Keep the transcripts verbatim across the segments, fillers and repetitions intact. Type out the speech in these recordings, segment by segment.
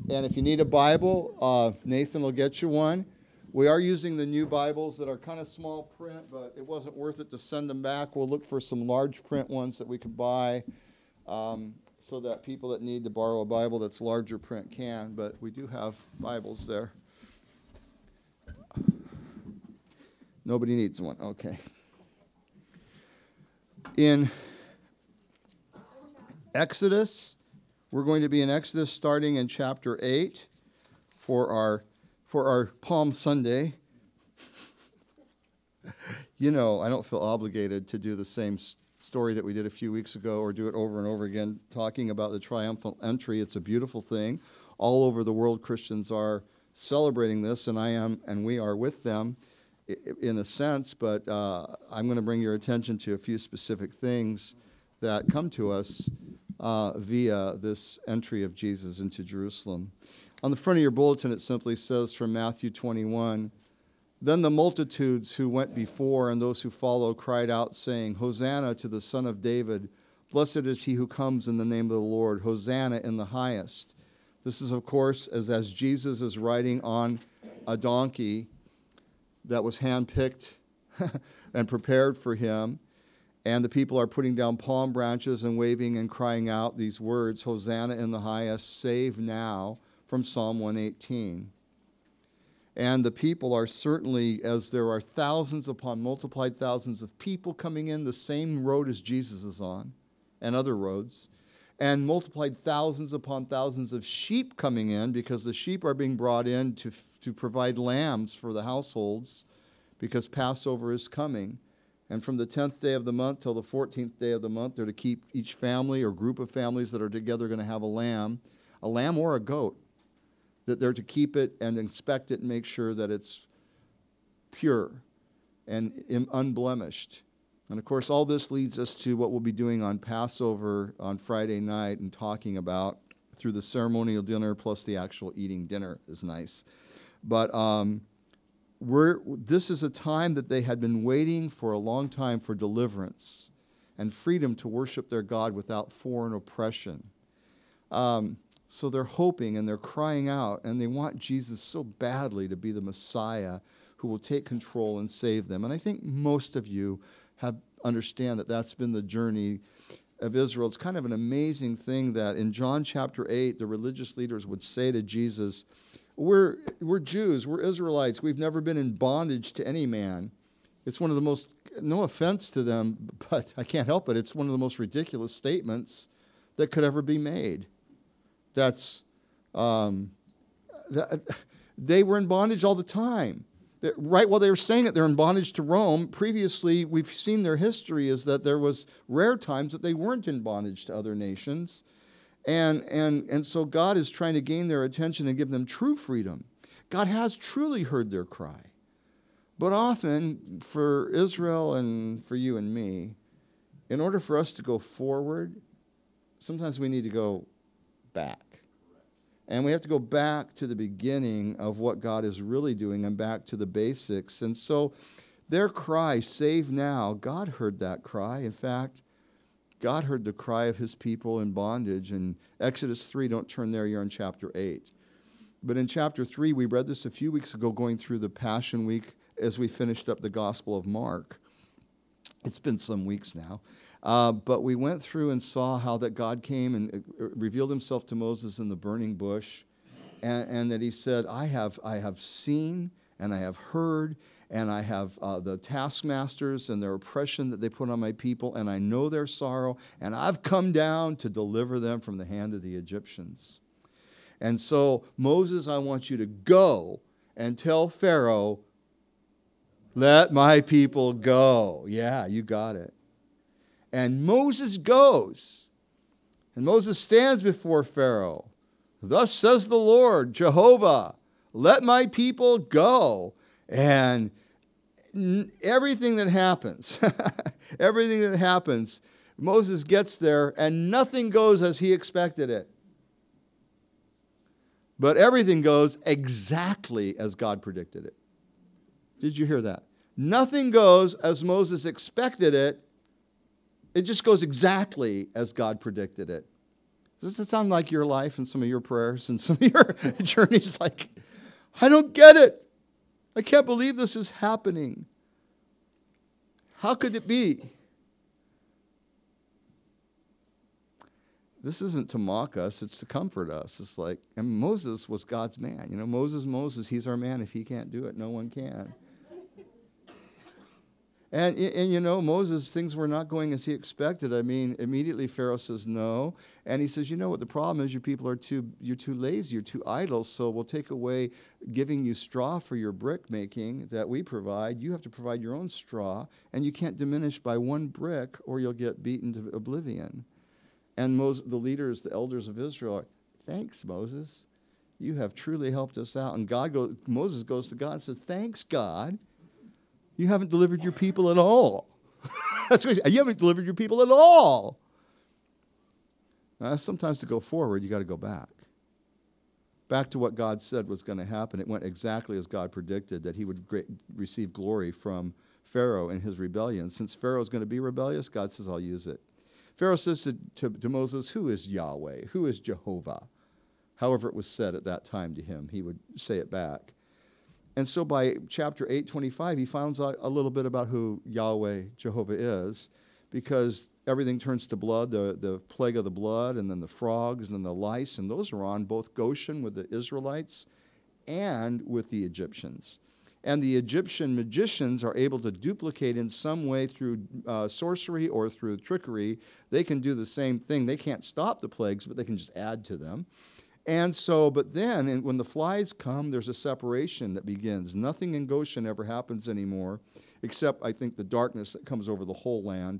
And if you need a Bible, uh, Nathan will get you one. We are using the new Bibles that are kind of small print, but it wasn't worth it to send them back. We'll look for some large print ones that we could buy um, so that people that need to borrow a Bible that's larger print can. But we do have Bibles there. Nobody needs one. Okay. In Exodus, we're going to be in Exodus starting in chapter eight for our for our Palm Sunday. You know, I don't feel obligated to do the same story that we did a few weeks ago or do it over and over again, talking about the triumphal entry. It's a beautiful thing. All over the world, Christians are celebrating this, and I am, and we are with them in a sense, but uh, I'm going to bring your attention to a few specific things that come to us uh, via this entry of Jesus into Jerusalem. On the front of your bulletin, it simply says from Matthew twenty-one, "Then the multitudes who went before and those who followed cried out, saying, Hosanna to the Son of David. Blessed is he who comes in the name of the Lord. Hosanna in the highest." This is, of course, as, as Jesus is riding on a donkey that was handpicked and prepared for him. And the people are putting down palm branches and waving and crying out these words, Hosanna in the highest, save now, from Psalm one eighteen. And the people are certainly, as there are thousands upon multiplied thousands of people coming in the same road as Jesus is on, and other roads, and multiplied thousands upon thousands of sheep coming in, because the sheep are being brought in to, to provide lambs for the households, because Passover is coming. And from the tenth day of the month till the fourteenth day of the month, they're to keep each family or group of families that are together going to have a lamb, a lamb or a goat, that they're to keep it and inspect it and make sure that it's pure and unblemished. And of course, all this leads us to what we'll be doing on Passover on Friday night and talking about through the ceremonial dinner plus the actual eating dinner is nice. But um, we're, this is a time that they had been waiting for a long time for deliverance and freedom to worship their God without foreign oppression. Um, So they're hoping and they're crying out, and they want Jesus so badly to be the Messiah who will take control and save them. And I think most of you have understand that that's been the journey of Israel. It's kind of an amazing thing that in John chapter eight, the religious leaders would say to Jesus, we're, we're Jews, we're Israelites, we've never been in bondage to any man. It's one of the most, no offense to them, but I can't help it, it's one of the most ridiculous statements that could ever be made. That's, um, they were in bondage all the time. Right while they were saying it, they're in bondage to Rome. Previously, we've seen their history is that there was rare times that they weren't in bondage to other nations. And, and, and so God is trying to gain their attention and give them true freedom. God has truly heard their cry. But often, for Israel and for you and me, in order for us to go forward, sometimes we need to go back. And we have to go back to the beginning of what God is really doing and back to the basics. And so their cry, save now, God heard that cry. In fact, God heard the cry of his people in bondage. In Exodus three, don't turn there, you're in chapter eight. But in chapter three, we read this a few weeks ago going through the Passion Week as we finished up the Gospel of Mark. It's been some weeks now. Uh, but we went through and saw how that God came and revealed himself to Moses in the burning bush, and, and that he said, I have, I have seen and I have heard, and I have uh, the taskmasters and their oppression that they put on my people, and I know their sorrow, and I've come down to deliver them from the hand of the Egyptians. And so, Moses, I want you to go and tell Pharaoh, let my people go. Yeah, you got it. And Moses goes, and Moses stands before Pharaoh. Thus says the Lord, Jehovah, let my people go. And everything that happens, everything that happens, Moses gets there, and nothing goes as he expected it. But everything goes exactly as God predicted it. Did you hear that? Nothing goes as Moses expected it. It just goes exactly as God predicted it. Does it sound like your life and some of your prayers and some of your journeys? Like, I don't get it. I can't believe this is happening. How could it be? This isn't to mock us, it's to comfort us. It's like, and Moses was God's man. You know, Moses, Moses, he's our man. If he can't do it, no one can. And, and, you know, Moses, things were not going as he expected. I mean, immediately Pharaoh says no. And he says, you know what the problem is? Your people are too, you're too lazy, you're too idle, so we'll take away giving you straw for your brick making that we provide. You have to provide your own straw, and you can't diminish by one brick or you'll get beaten to oblivion. And Moses, the leaders, the elders of Israel are, thanks, Moses. You have truly helped us out. And God goes, Moses goes to God and says, thanks, God. You haven't delivered your people at all. That's what he said. You haven't delivered your people at all. Now, sometimes to go forward, you got to go back. Back to what God said was going to happen. It went exactly as God predicted, that he would great, receive glory from Pharaoh in his rebellion. Since Pharaoh is going to be rebellious, God says, I'll use it. Pharaoh says to, to, to Moses, who is Yahweh? Who is Jehovah? However it was said at that time to him, he would say it back. And so by chapter eight twenty-five, he finds out a little bit about who Yahweh, Jehovah is, because everything turns to blood, the, the plague of the blood, and then the frogs, and then the lice, and those are on both Goshen with the Israelites and with the Egyptians. And the Egyptian magicians are able to duplicate in some way through uh, sorcery or through trickery. They can do the same thing. They can't stop the plagues, but they can just add to them. And so, but then and when the flies come, there's a separation that begins. Nothing in Goshen ever happens anymore, except, I think, the darkness that comes over the whole land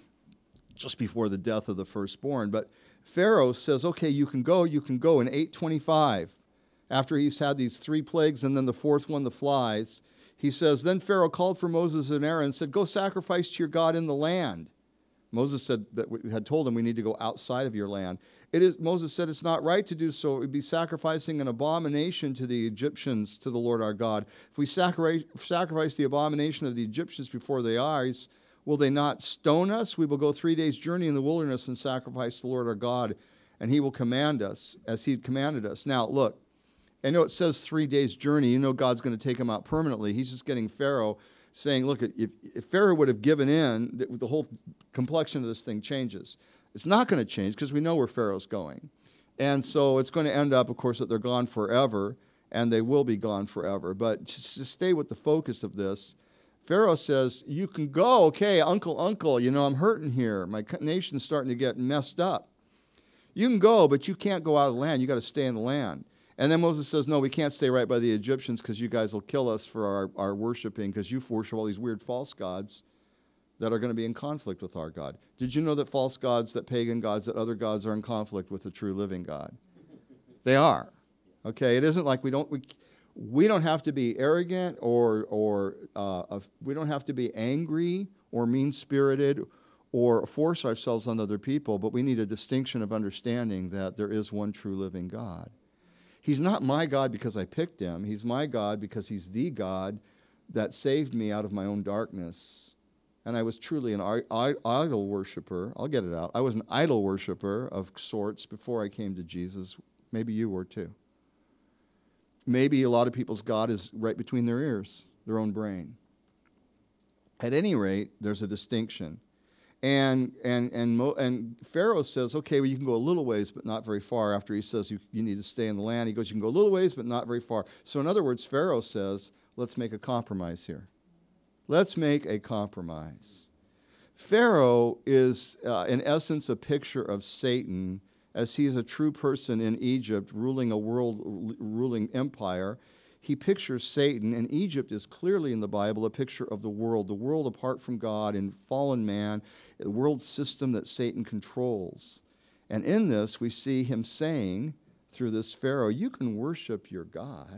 just before the death of the firstborn. But Pharaoh says, okay, you can go, you can go. In eight twenty-five, after he's had these three plagues and then the fourth one, the flies, he says, then Pharaoh called for Moses and Aaron and said, go sacrifice to your God in the land. Moses said that we had told him we need to go outside of your land. It is, Moses said it's not right to do so. It would be sacrificing an abomination to the Egyptians, to the Lord our God. If we sacrifice, sacrifice the abomination of the Egyptians before their eyes, will they not stone us? We will go three days' journey in the wilderness and sacrifice the Lord our God, and he will command us as he commanded us. Now, look, I know it says three days' journey. You know God's going to take him out permanently. He's just getting Pharaoh saying, look, if, if Pharaoh would have given in, the, the whole complexion of this thing changes. It's not going to change because we know where Pharaoh's going. And so it's going to end up, of course, that they're gone forever, and they will be gone forever. But just to stay with the focus of this, Pharaoh says, you can go. Okay, uncle, uncle, you know, I'm hurting here. My nation's starting to get messed up. You can go, but you can't go out of the land. You got to stay in the land. And then Moses says, no, we can't stay right by the Egyptians because you guys will kill us for our, our worshiping, because you worship all these weird false gods that are going to be in conflict with our God. Did you know that false gods, that pagan gods, that other gods are in conflict with the true living God? They are. Okay, it isn't like we don't we, we don't have to be arrogant or or uh, we don't have to be angry or mean-spirited or force ourselves on other people, but we need a distinction of understanding that there is one true living God. He's not my God because I picked him. He's my God because he's the God that saved me out of my own darkness. And I was truly an idol worshiper. I'll get it out. I was an idol worshiper of sorts before I came to Jesus. Maybe you were too. Maybe a lot of people's God is right between their ears, their own brain. At any rate, there's a distinction. And and and Mo, and Pharaoh says, okay, well, you can go a little ways, but not very far. After he says you, you need to stay in the land, he goes, you can go a little ways, but not very far. So in other words, Pharaoh says, let's make a compromise here. Let's make a compromise. Pharaoh is, uh, in essence, a picture of Satan, as he is a true person in Egypt, ruling a world, ruling empire. He pictures Satan, and Egypt is clearly in the Bible a picture of the world, the world apart from God and fallen man, the world system that Satan controls. And in this, we see him saying, through this Pharaoh, you can worship your God.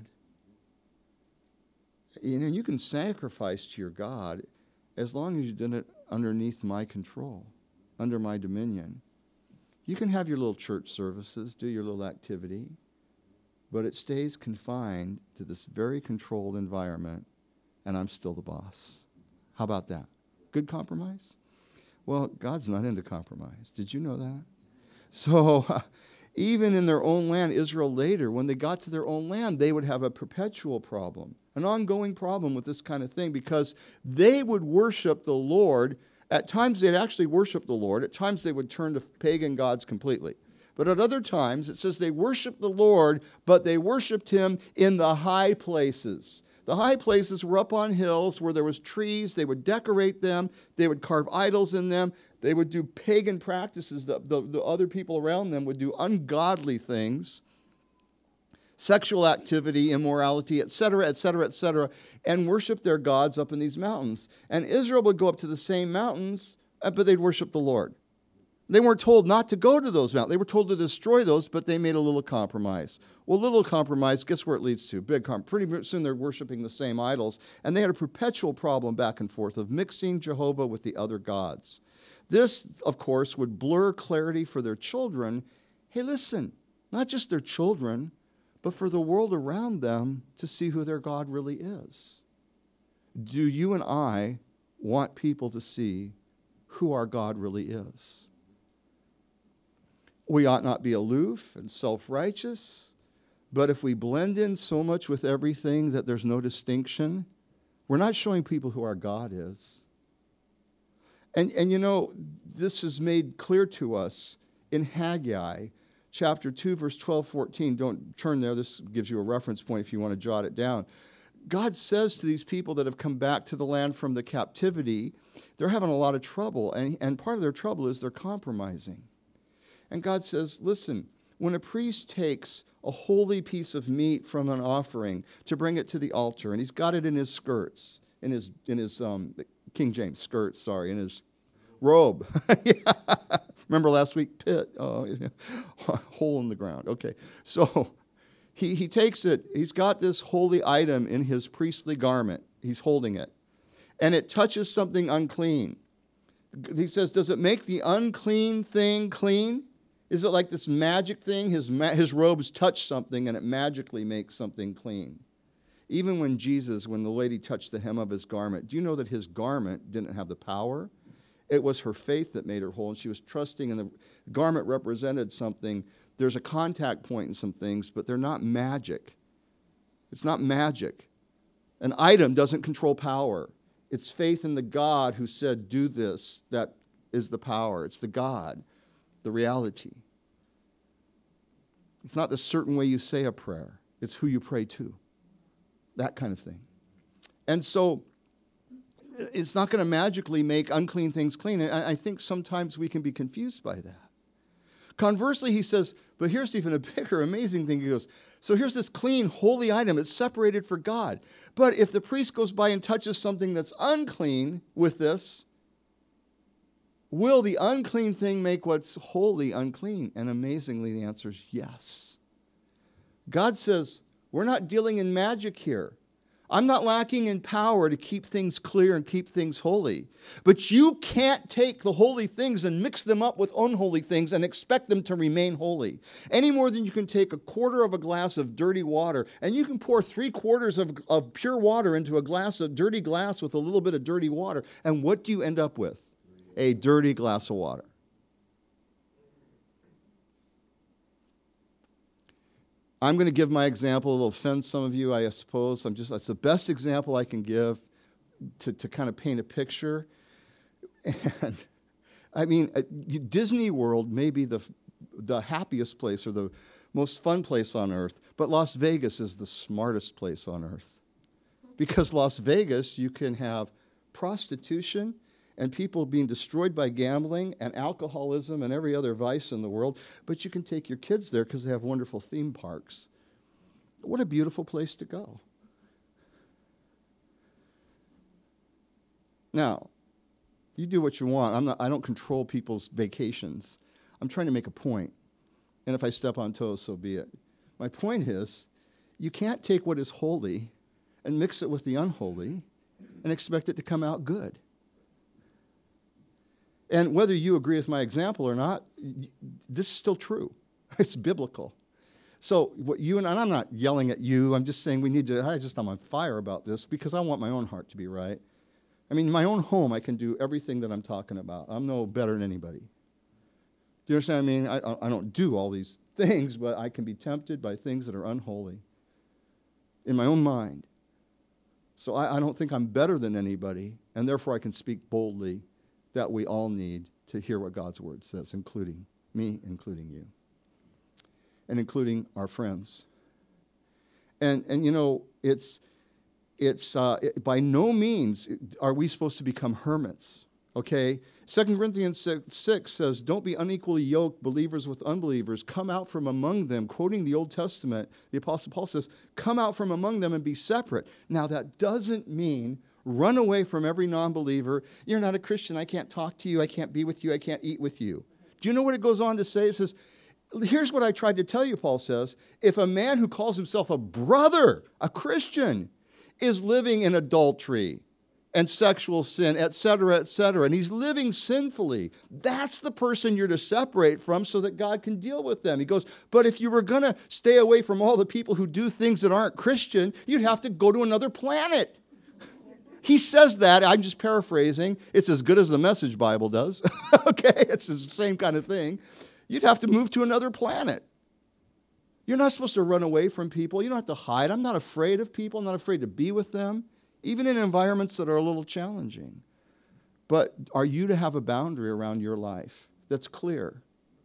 You know, you can sacrifice to your God as long as you did it underneath my control, under my dominion. You can have your little church services, do your little activity, but it stays confined to this very controlled environment, and I'm still the boss. How about that? Good compromise? Well, God's not into compromise. Did you know that? So Even in their own land, Israel later, when they got to their own land, they would have a perpetual problem, an ongoing problem with this kind of thing, because they would worship the Lord. At times they'd actually worship the Lord. At times they would turn to pagan gods completely. But at other times, it says they worshiped the Lord, but they worshiped him in the high places. The high places were up on hills where there was trees. They would decorate them. They would carve idols in them. They would do pagan practices. The, the, the other people around them would do ungodly things, sexual activity, immorality, et cetera, et cetera, et cetera, and worship their gods up in these mountains. And Israel would go up to the same mountains, but they'd worship the Lord. They weren't told not to go to those mountains. They were told to destroy those, but they made a little compromise. Well, little compromise, guess where it leads to? Big compromise. Pretty soon they're worshiping the same idols, and they had a perpetual problem back and forth of mixing Jehovah with the other gods. This, of course, would blur clarity for their children. Hey, listen, not just their children, but for the world around them to see who their God really is. Do you and I want people to see who our God really is? We ought not be aloof and self-righteous, but if we blend in so much with everything that there's no distinction, we're not showing people who our God is. And, and you know, this is made clear to us in Haggai, chapter two, verse twelve, fourteen. Don't turn there. This gives you a reference point if you want to jot it down. God says to these people that have come back to the land from the captivity, they're having a lot of trouble, and, and part of their trouble is they're compromising. And God says, listen, when a priest takes a holy piece of meat from an offering to bring it to the altar, and he's got it in his skirts, in his, in his um, King James skirts, sorry, in his robe. Yeah. Remember last week? Pit. Oh, yeah. Hole in the ground. Okay. So he, he takes it. He's got this holy item in his priestly garment. He's holding it. And it touches something unclean. He says, does it make the unclean thing clean? Is it like this magic thing? His, ma- his robes touch something and it magically makes something clean. Even when Jesus, when the lady touched the hem of his garment, do you know that his garment didn't have the power? It was her faith that made her whole, and she was trusting, and the garment represented something. There's a contact point in some things, but they're not magic. It's not magic. An item doesn't control power. It's faith in the God who said, do this, that is the power. It's the God, the reality. It's not the certain way you say a prayer. It's who you pray to. That kind of thing. And so it's not going to magically make unclean things clean. And I think sometimes we can be confused by that. Conversely, he says, but here's even a bigger, amazing thing. He goes, so here's this clean, holy item. It's separated for God. But if the priest goes by and touches something that's unclean with this, will the unclean thing make what's holy unclean? And amazingly, the answer is yes. God says, we're not dealing in magic here. I'm not lacking in power to keep things clear and keep things holy. But you can't take the holy things and mix them up with unholy things and expect them to remain holy. Any more than you can take a quarter of a glass of dirty water and you can pour three quarters of, of pure water into a glass of dirty glass with a little bit of dirty water. And what do you end up with? A dirty glass of water. I'm going to give my example. It'll offend some of you, I suppose. I'm just, that's the best example I can give to, to kind of paint a picture. And I mean, Disney World may be the, the happiest place or the most fun place on earth, but Las Vegas is the smartest place on earth. Because Las Vegas, you can have prostitution and people being destroyed by gambling and alcoholism and every other vice in the world, but you can take your kids there because they have wonderful theme parks. What a beautiful place to go. Now, you do what you want. I'm not, I don't control people's vacations. I'm trying to make a point. And if I step on toes, so be it. My point is, you can't take what is holy and mix it with the unholy and expect it to come out good. And whether you agree with my example or not, this is still true. It's biblical. So what you and, and I'm not yelling at you. I'm just saying we need to, I just, I'm on fire about this because I want my own heart to be right. I mean, in my own home, I can do everything that I'm talking about. I'm no better than anybody. Do you understand what I mean? I, I don't do all these things, but I can be tempted by things that are unholy in my own mind. So I, I don't think I'm better than anybody, and therefore I can speak boldly that we all need to hear what God's word says, including me, including you, and including our friends. And, and you know, it's, it's uh, it, by no means are we supposed to become hermits, okay? Second Corinthians six says, don't be unequally yoked, believers with unbelievers. Come out from among them. Quoting the Old Testament, the Apostle Paul says, come out from among them and be separate. Now, that doesn't mean run away from every non-believer. You're not a Christian. I can't talk to you. I can't be with you. I can't eat with you. Do you know what it goes on to say? It says, here's what I tried to tell you, Paul says. If a man who calls himself a brother, a Christian, is living in adultery and sexual sin, et cetera, et cetera, and he's living sinfully, that's the person you're to separate from so that God can deal with them. He goes, but if you were going to stay away from all the people who do things that aren't Christian, you'd have to go to another planet. He says that, I'm just paraphrasing. It's as good as the Message Bible does. Okay, it's the same kind of thing. You'd have to move to another planet. You're not supposed to run away from people. You don't have to hide. I'm not afraid of people. I'm not afraid to be with them, even in environments that are a little challenging. But are you to have a boundary around your life that's clear?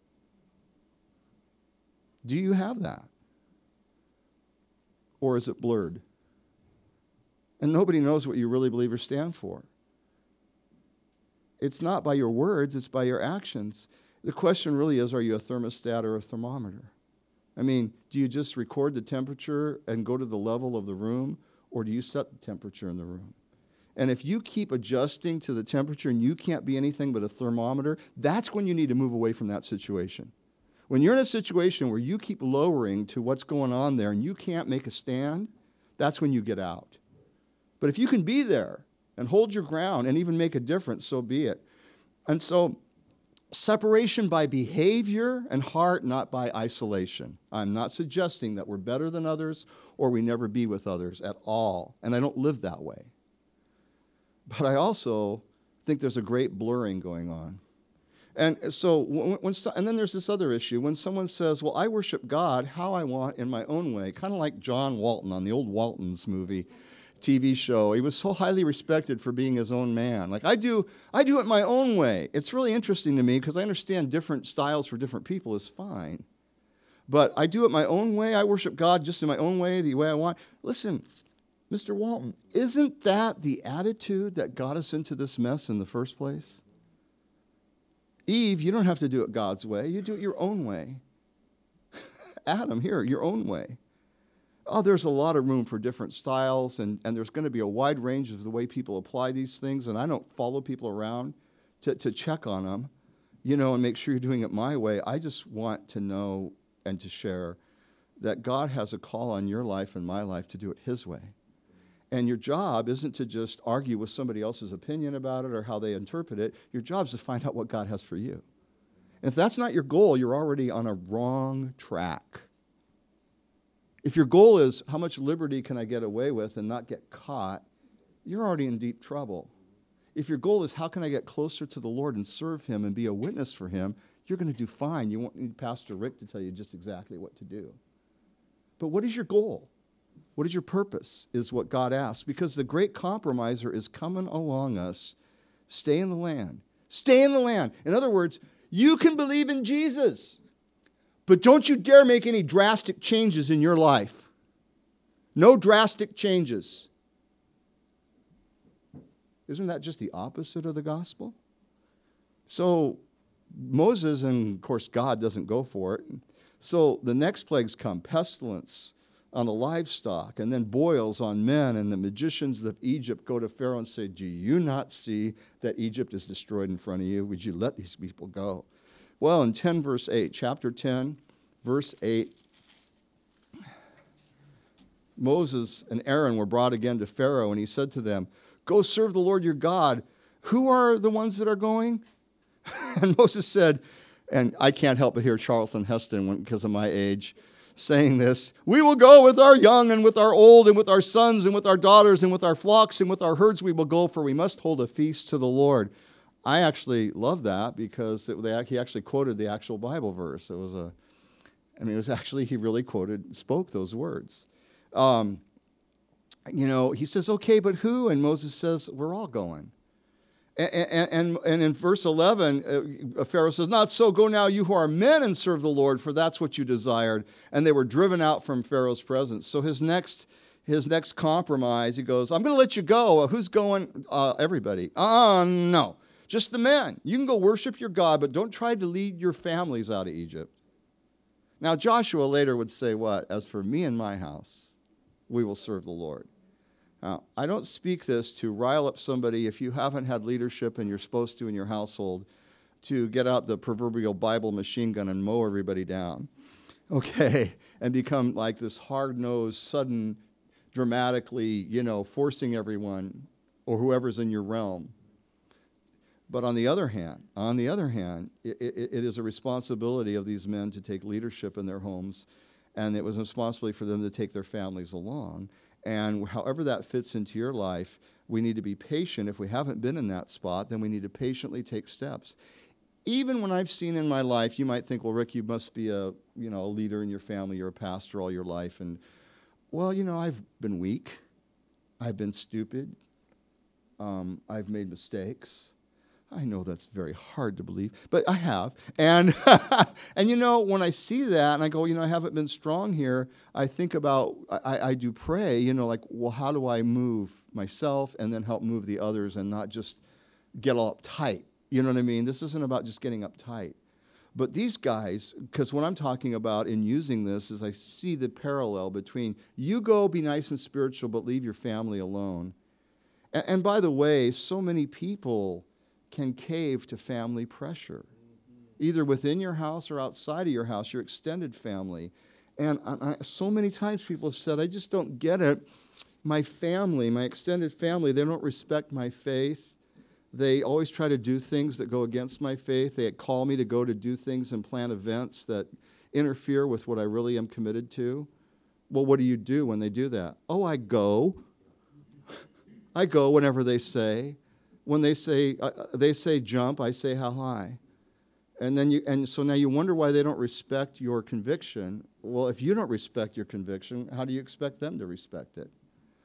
Do you have that? Or is it blurred? And nobody knows what you really believe or stand for. It's not by your words, it's by your actions. The question really is, are you a thermostat or a thermometer? I mean, do you just record the temperature and go to the level of the room, or do you set the temperature in the room? And if you keep adjusting to the temperature and you can't be anything but a thermometer, that's when you need to move away from that situation. When you're in a situation where you keep lowering to what's going on there and you can't make a stand, that's when you get out. But if you can be there and hold your ground and even make a difference, so be it. And so separation by behavior and heart, not by isolation. I'm not suggesting that we're better than others or we never be with others at all. And I don't live that way. But I also think there's a great blurring going on. And so, when, when, and then there's this other issue. When someone says, well, I worship God how I want in my own way, kind of like John Walton on the old Waltons movie, T V show. He was so highly respected for being his own man. Like, I do I do it my own way. It's really interesting to me because I understand different styles for different people is fine. But I do it my own way. I worship God just in my own way, the way I want. Listen, Mister Walton, isn't that the attitude that got us into this mess in the first place? Eve, you don't have to do it God's way. You do it your own way. Adam, here, your own way. Oh, there's a lot of room for different styles, and, and there's going to be a wide range of the way people apply these things, and I don't follow people around to, to check on them, you know, and make sure you're doing it my way. I just want to know and to share that God has a call on your life and my life to do it his way. And your job isn't to just argue with somebody else's opinion about it or how they interpret it. Your job is to find out what God has for you. And if that's not your goal, you're already on a wrong track. If your goal is how much liberty can I get away with and not get caught, you're already in deep trouble. If your goal is how can I get closer to the Lord and serve him and be a witness for him, you're going to do fine. You won't need Pastor Rick to tell you just exactly what to do. But what is your goal? What is your purpose is what God asks, because the great compromiser is coming along us. Stay in the land. Stay in the land. In other words, you can believe in Jesus, but don't you dare make any drastic changes in your life. No drastic changes. Isn't that just the opposite of the gospel? So Moses, and of course God doesn't go for it. So the next plagues come, pestilence on the livestock, and then boils on men, and the magicians of Egypt go to Pharaoh and say, do you not see that Egypt is destroyed in front of you? Would you let these people go? Well, in ten verse eight, chapter ten, verse eight, Moses and Aaron were brought again to Pharaoh, and he said to them, go serve the Lord your God. Who are the ones that are going? And Moses said, and I can't help but hear Charlton Heston because of my age, saying this, we will go with our young and with our old and with our sons and with our daughters and with our flocks and with our herds we will go, for we must hold a feast to the Lord. I actually love that because it, they, he actually quoted the actual Bible verse. It was a, I mean, it was actually, he really quoted, spoke those words. Um, you know, he says, okay, but who? And Moses says, we're all going. And, and, and in verse eleven, uh, Pharaoh says, not so, go now you who are men and serve the Lord, for that's what you desired. And they were driven out from Pharaoh's presence. So his next his next compromise, he goes, I'm going to let you go. Who's going? Uh, everybody. Uh, no, just the men. You can go worship your God, but don't try to lead your families out of Egypt. Now, Joshua later would say what? As for me and my house, we will serve the Lord. Now, I don't speak this to rile up somebody if you haven't had leadership and you're supposed to in your household to get out the proverbial Bible machine gun and mow everybody down, okay, and become like this hard-nosed, sudden, dramatically, you know, forcing everyone or whoever's in your realm. But on the other hand, on the other hand, it, it, it is a responsibility of these men to take leadership in their homes, and it was a responsibility for them to take their families along. And however that fits into your life, we need to be patient. If we haven't been in that spot, then we need to patiently take steps. Even when I've seen in my life, you might think, well, Rick, you must be a, you know, a leader in your family. You're a pastor all your life. And, well, you know, I've been weak. I've been stupid. Um, I've made mistakes. I know that's very hard to believe, but I have. And, and you know, when I see that and I go, you know, I haven't been strong here, I think about, I, I do pray, you know, like, well, how do I move myself and then help move the others and not just get all uptight? You know what I mean? This isn't about just getting uptight. But these guys, because what I'm talking about in using this is I see the parallel between you go be nice and spiritual, but leave your family alone. And, and by the way, so many people can cave to family pressure, either within your house or outside of your house, your extended family. And I, so many times people have said, I just don't get it. My family, my extended family, they don't respect my faith. They always try to do things that go against my faith. They call me to go to do things and plan events that interfere with what I really am committed to. Well, what do you do when they do that? Oh, I go. I go whenever they say. When they say uh, they say jump, I say how high. And then you and so now you wonder why they don't respect your conviction. Well, if you don't respect your conviction, how do you expect them to respect it?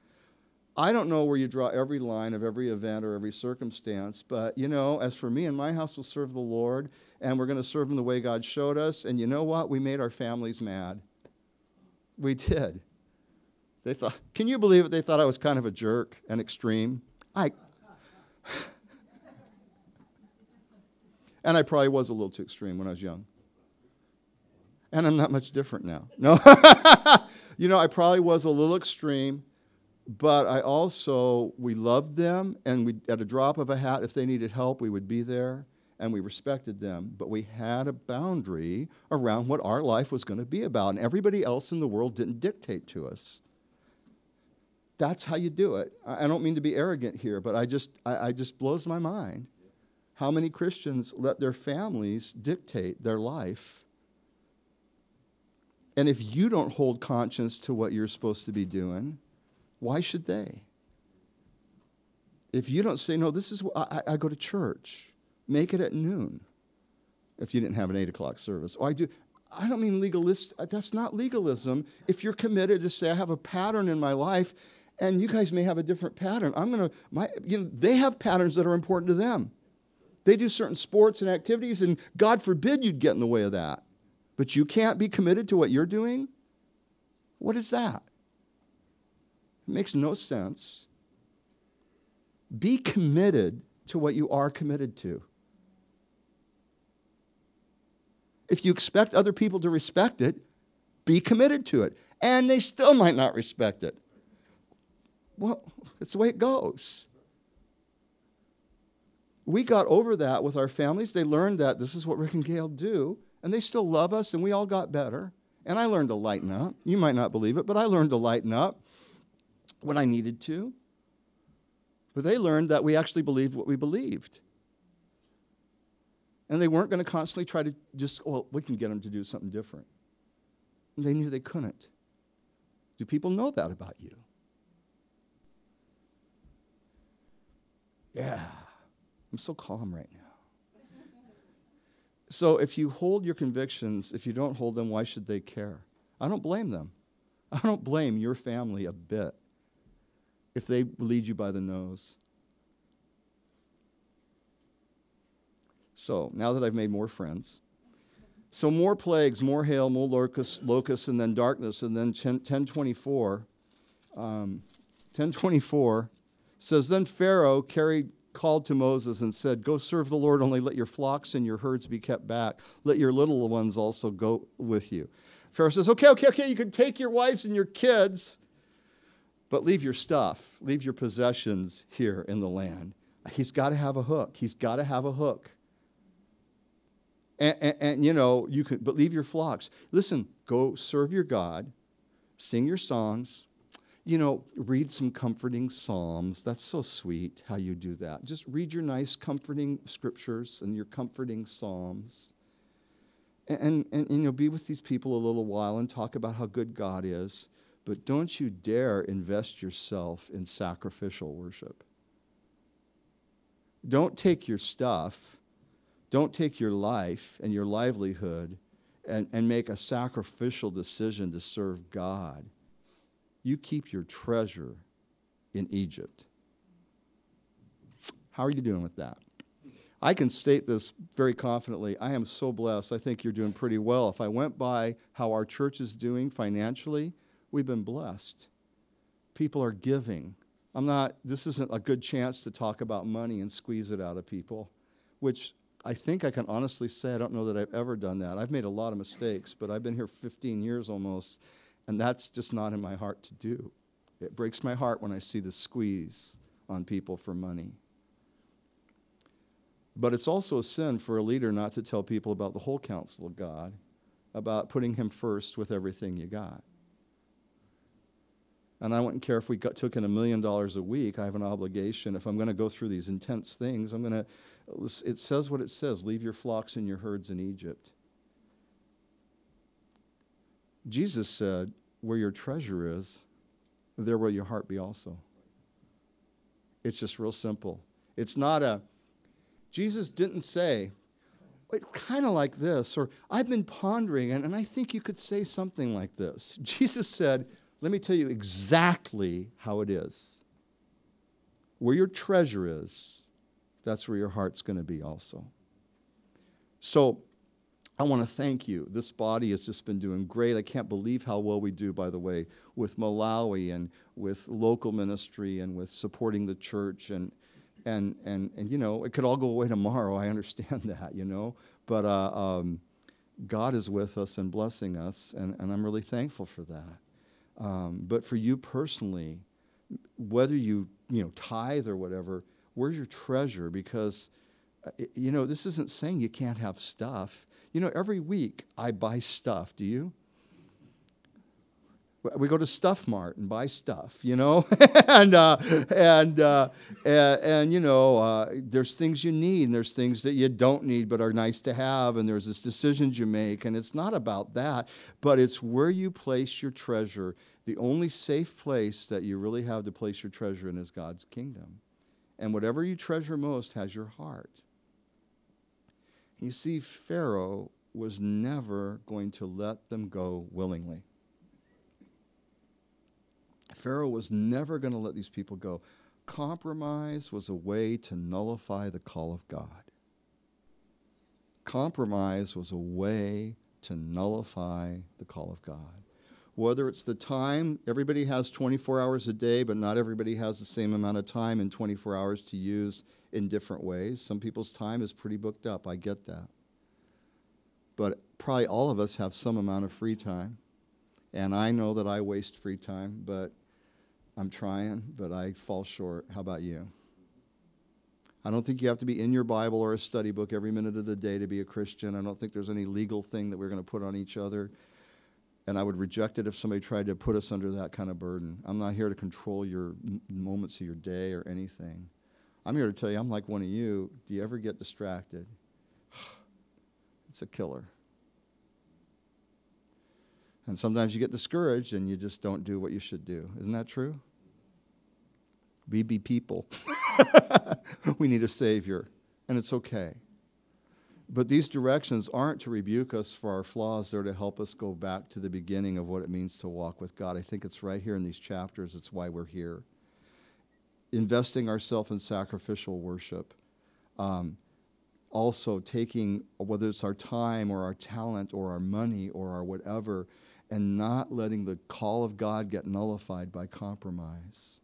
I don't know where you draw every line of every event or every circumstance, but you know, as for me and my house will serve the Lord, and we're going to serve him the way God showed us, and you know what? We made our families mad. We did. They thought, can you believe it? They thought I was kind of a jerk and extreme. I And I probably was a little too extreme when I was young. And I'm not much different now. No. You know, I probably was a little extreme, but I also, we loved them, and we, at a drop of a hat, if they needed help, we would be there, and we respected them. But we had a boundary around what our life was going to be about, and everybody else in the world didn't dictate to us. That's how you do it. I don't mean to be arrogant here, but I just, I, I just blows my mind how many Christians let their families dictate their life. And if you don't hold conscience to what you're supposed to be doing, why should they? If you don't say, no, this is what I, I go to church, make it at noon. If you didn't have an eight o'clock service. Oh, I do. I don't mean legalist. That's not legalism. If you're committed to say, I have a pattern in my life, and you guys may have a different pattern. I'm going to, my, you know, they have patterns that are important to them. They do certain sports and activities, and God forbid you'd get in the way of that. But you can't be committed to what you're doing? What is that? It makes no sense. Be committed to what you are committed to. If you expect other people to respect it, be committed to it. And they still might not respect it. Well, it's the way it goes. We got over that with our families. They learned that this is what Rick and Gail do, and they still love us, and we all got better. And I learned to lighten up. You might not believe it, but I learned to lighten up when I needed to. But they learned that we actually believed what we believed. And they weren't going to constantly try to just, well, we can get them to do something different. And they knew they couldn't. Do people know that about you? Yeah. I'm so calm right now. So if you hold your convictions, if you don't hold them, why should they care? I don't blame them. I don't blame your family a bit if they lead you by the nose. So now that I've made more friends, so more plagues, more hail, more locusts, locusts, and then darkness, and then ten twenty-four, um, ten twenty-four says, then Pharaoh carried, called to Moses and said, go serve the Lord, only let your flocks and your herds be kept back. Let your little ones also go with you. Pharaoh says, okay, okay, okay, you can take your wives and your kids, but leave your stuff, leave your possessions here in the land. He's got to have a hook. He's got to have a hook. And, and, and, you know, you could, but leave your flocks. Listen, go serve your God, sing your songs, you know, read some comforting psalms. That's so sweet how you do that. Just read your nice comforting scriptures and your comforting psalms. And, and, and, you know, be with these people a little while and talk about how good God is. But don't you dare invest yourself in sacrificial worship. Don't take your stuff. Don't take your life and your livelihood and, and make a sacrificial decision to serve God. You keep your treasure in Egypt. How are you doing with that? I can state this very confidently. I am so blessed. I think you're doing pretty well. If I went by how our church is doing financially, we've been blessed. People are giving. I'm not, this isn't a good chance to talk about money and squeeze it out of people, which I think I can honestly say I don't know that I've ever done that. I've made a lot of mistakes, but I've been here fifteen years almost, and that's just not in my heart to do. It breaks my heart when I see the squeeze on people for money. But it's also a sin for a leader not to tell people about the whole counsel of God, about putting him first with everything you got. And I wouldn't care if we got, took in a million dollars a week. I have an obligation. If I'm going to go through these intense things, I'm going to, it says what it says, leave your flocks and your herds in Egypt. Jesus said, where your treasure is, there will your heart be also. It's just real simple. It's not a, Jesus didn't say, kind of like this, or I've been pondering, and, and I think you could say something like this. Jesus said, let me tell you exactly how it is. Where your treasure is, that's where your heart's going to be also. So I want to thank you. This body has just been doing great. I can't believe how well we do, by the way, with Malawi and with local ministry and with supporting the church. And, and, and, and you know, it could all go away tomorrow. I understand that, you know. But uh, um, God is with us and blessing us, and, and I'm really thankful for that. Um, but for you personally, whether you, you know, tithe or whatever, where's your treasure? Because, uh, you know, this isn't saying you can't have stuff. You know, every week I buy stuff. Do you? We go to Stuff Mart and buy stuff, you know, and, uh, and, uh, and, and, you know, uh, there's things you need and there's things that you don't need but are nice to have, and there's this decisions you make, and it's not about that, but it's where you place your treasure. The only safe place that you really have to place your treasure in is God's kingdom. And whatever you treasure most has your heart. You see, Pharaoh was never going to let them go willingly. Pharaoh was never going to let these people go. Compromise was a way to nullify the call of God. Compromise was a way to nullify the call of God. Whether it's the time, everybody has twenty-four hours a day, but not everybody has the same amount of time in twenty-four hours to use in different ways. Some people's time is pretty booked up. I get that. But probably all of us have some amount of free time. And I know that I waste free time, but I'm trying, but I fall short. How about you? I don't think you have to be in your Bible or a study book every minute of the day to be a Christian. I don't think there's any legal thing that we're going to put on each other. And I would reject it if somebody tried to put us under that kind of burden. I'm not here to control your m- moments of your day or anything. I'm here to tell you, I'm like one of you. Do you ever get distracted? It's a killer. And sometimes you get discouraged and you just don't do what you should do. Isn't that true? We be people. We need a Savior. and it's okay. But these directions aren't to rebuke us for our flaws. They're to help us go back to the beginning of what it means to walk with God. I think it's right here in these chapters. It's why we're here. Investing ourselves in sacrificial worship. Um, also taking, whether it's our time or our talent or our money or our whatever, and not letting the call of God get nullified by compromise.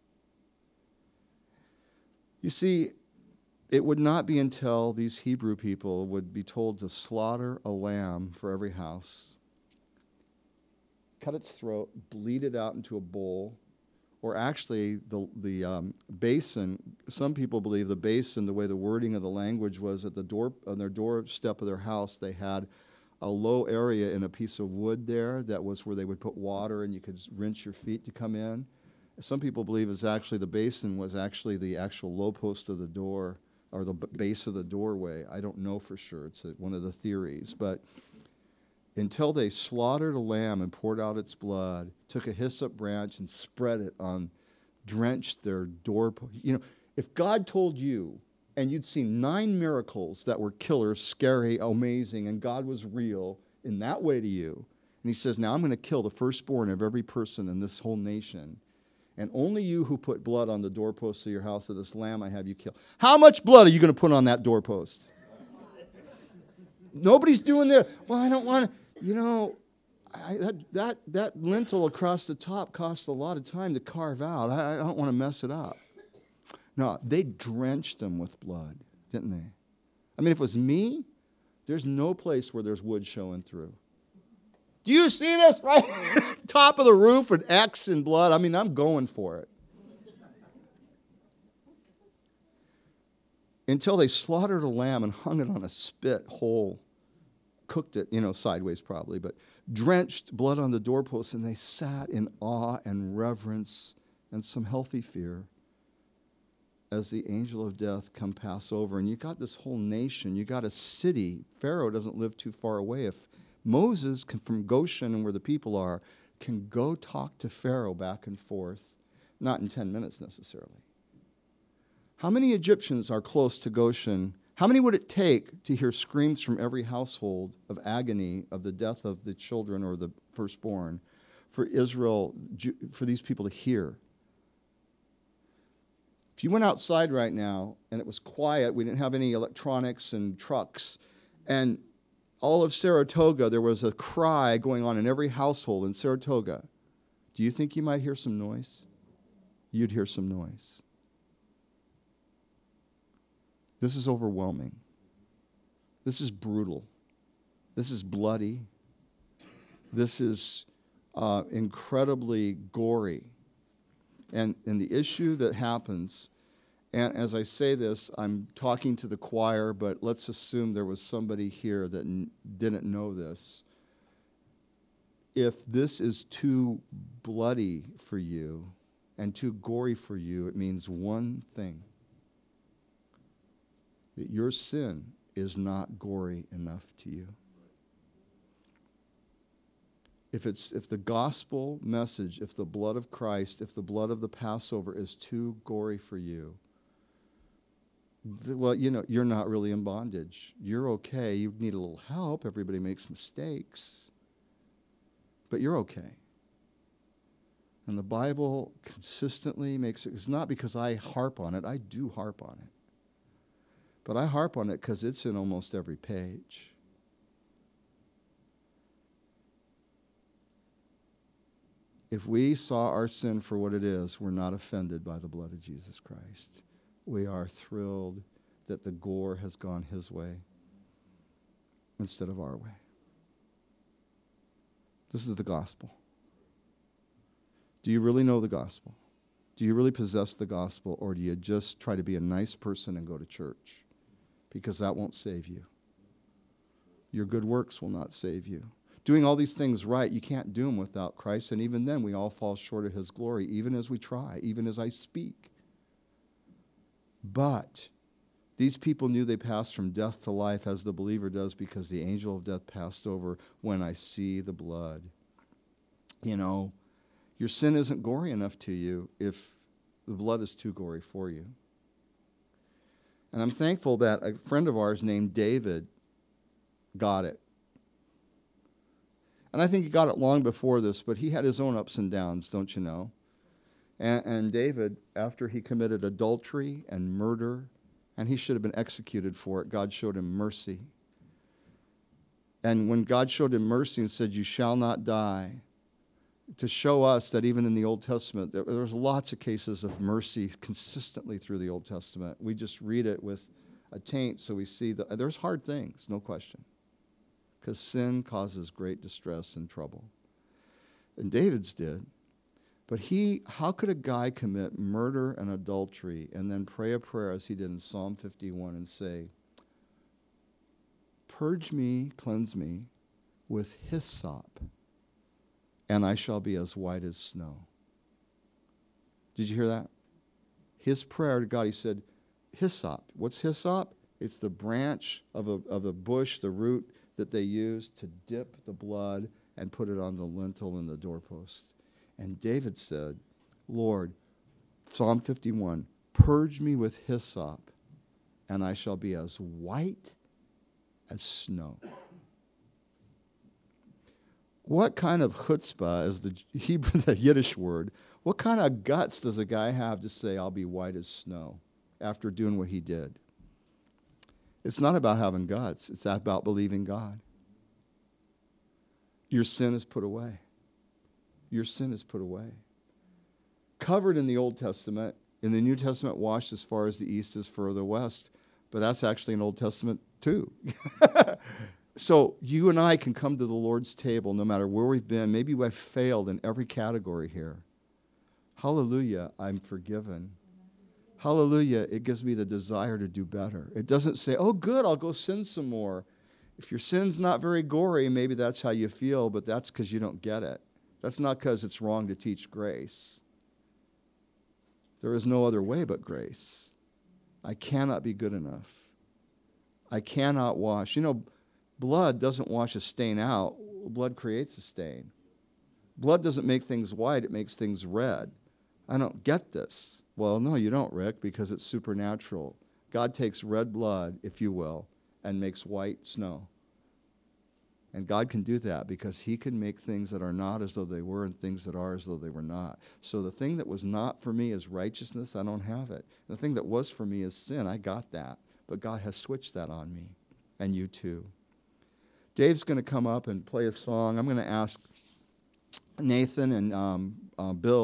You see, it would not be until these Hebrew people would be told to slaughter a lamb for every house, cut its throat, bleed it out into a bowl, or actually the, the um, basin. Some people believe the basin, the way the wording of the language was, at the door, on their doorstep of their house, they had a low area in a piece of wood there that was where they would put water and you could rinse your feet to come in. Some people believe it's actually the basin was actually the actual low post of the door, or the base of the doorway. I don't know for sure. It's a, one of the theories. But until they slaughtered a lamb and poured out its blood, took a hyssop branch and spread it on, drenched their doorpost. You know, if God told you, and you'd seen nine miracles that were killer, scary, amazing, and God was real in that way to you, and he says, now I'm going to kill the firstborn of every person in this whole nation, and only you who put blood on the doorpost of your house of this lamb I have you kill. How much blood are you going to put on that doorpost? Nobody's doing that. Well, I don't want to, you know, I, that, that, that lintel across the top cost a lot of time to carve out. I, I don't want to mess it up. No, they drenched them with blood, didn't they? I mean, if it was me, there's no place where there's wood showing through. Do you see this, right? Top of the roof with X in blood. I mean, I'm going for it. Until they slaughtered a lamb and hung it on a spit whole, cooked it, you know, sideways probably, but drenched blood on the doorpost, and they sat in awe and reverence and some healthy fear as the angel of death come pass over. And you got this whole nation, you got a city. Pharaoh doesn't live too far away. If Moses can, from Goshen and where the people are, can go talk to Pharaoh back and forth, not in ten minutes necessarily. How many Egyptians are close to Goshen? How many would it take to hear screams from every household of agony of the death of the children or the firstborn for Israel, for these people to hear? If you went outside right now and it was quiet, we didn't have any electronics and trucks, and all of Saratoga, there was a cry going on in every household in Saratoga, do you think you might hear some noise? You'd hear some noise. This is overwhelming. This is brutal. This is bloody. This is uh, incredibly gory. And, and the issue that happens, and as I say this, I'm talking to the choir, but let's assume there was somebody here that n- didn't know this. If this is too bloody for you and too gory for you, it means one thing: that your sin is not gory enough to you. If it's if the gospel message, if the blood of Christ, if the blood of the Passover is too gory for you, th- well, you know, you're not really in bondage. You're okay. You need a little help. Everybody makes mistakes. But you're okay. And the Bible consistently makes it, it's not because I harp on it. I do harp on it. But I harp on it because it's in almost every page. If we saw our sin for what it is, we're not offended by the blood of Jesus Christ. We are thrilled that the gore has gone his way instead of our way. This is the gospel. Do you really know the gospel? Do you really possess the gospel, or do you just try to be a nice person and go to church? Because that won't save you. Your good works will not save you. Doing all these things right, you can't do them without Christ, and even then we all fall short of his glory, even as we try, even as I speak. But these people knew they passed from death to life as the believer does, because the angel of death passed over when I see the blood. You know, your sin isn't gory enough to you if the blood is too gory for you. And I'm thankful that a friend of ours named David got it. And I think he got it long before this, but he had his own ups and downs, don't you know? And, and David, after he committed adultery and murder, and he should have been executed for it, God showed him mercy. And when God showed him mercy and said, "You shall not die," to show us that even in the Old Testament, there, there's lots of cases of mercy consistently through the Old Testament. We just read it with a taint, so we see that there's hard things, no question, because sin causes great distress and trouble. And David's did. But he, how could a guy commit murder and adultery and then pray a prayer as he did in Psalm fifty-one and say, "Purge me, cleanse me with hyssop, and I shall be as white as snow"? Did you hear that? His prayer to God, he said, hyssop. What's hyssop? It's the branch of a, of a bush, the root that they use to dip the blood and put it on the lintel and the doorpost. And David said, "Lord," Psalm fifty-one, "purge me with hyssop, and I shall be as white as snow." What kind of chutzpah is the Hebrew, the Yiddish word? What kind of guts does a guy have to say, "I'll be white as snow," after doing what he did? It's not about having guts. It's about believing God. Your sin is put away. Your sin is put away. Covered in the Old Testament, in the New Testament, washed as far as the east is further west. But that's actually an Old Testament too. So you and I can come to the Lord's table no matter where we've been. Maybe we've failed in every category here. Hallelujah, I'm forgiven. Hallelujah, it gives me the desire to do better. It doesn't say, "Oh, good, I'll go sin some more." If your sin's not very gory, maybe that's how you feel, but that's because you don't get it. That's not because it's wrong to teach grace. There is no other way but grace. I cannot be good enough. I cannot wash. You know, blood doesn't wash a stain out. Blood creates a stain. Blood doesn't make things white, it makes things red. I don't get this. Well, no, you don't, Rick, because it's supernatural. God takes red blood, if you will, and makes white snow. And God can do that because he can make things that are not as though they were and things that are as though they were not. So the thing that was not for me is righteousness. I don't have it. The thing that was for me is sin. I got that. But God has switched that on me, and you too. Dave's going to come up and play a song. I'm going to ask Nathan and um, uh, Bill